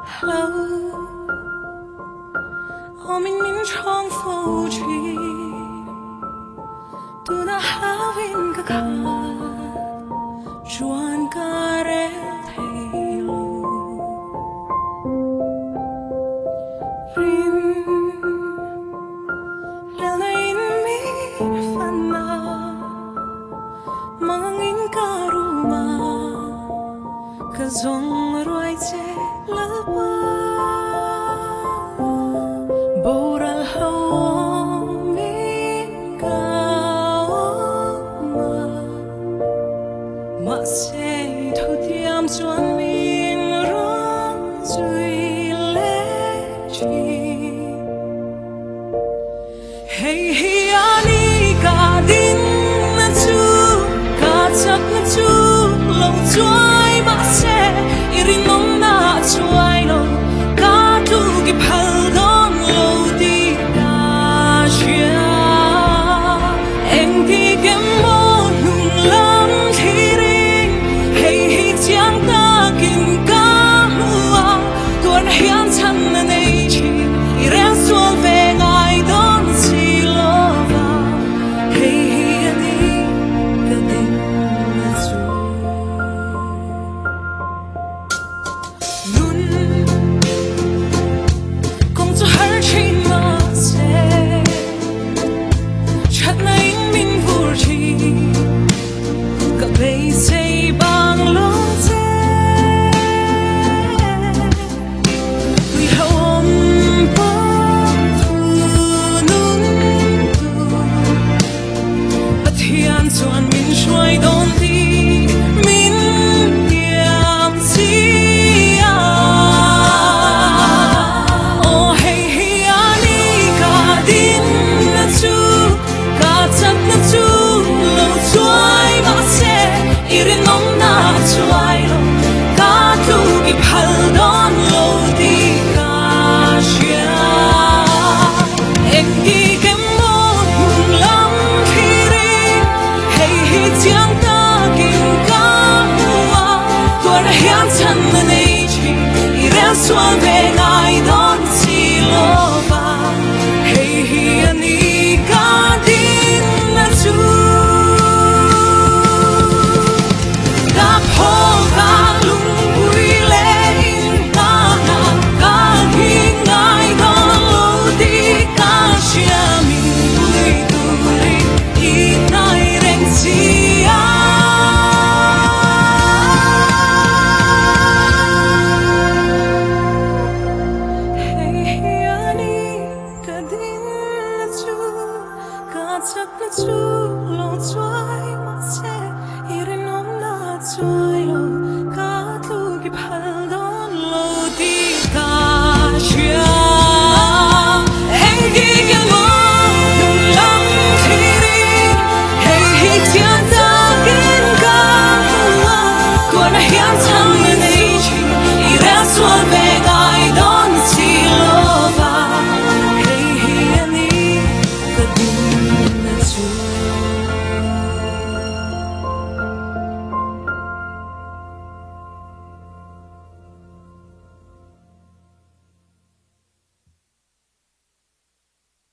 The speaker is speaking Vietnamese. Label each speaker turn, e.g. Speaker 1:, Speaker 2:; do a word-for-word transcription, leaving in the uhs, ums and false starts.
Speaker 1: lâu hôm mình mình trong phố chi tu na having ka kha chuan ka re thei lu rin lel na in mi fan na mangin ka ruma ka zong roi che la ba boral hao min ka ma ma se thu tiam chuan mi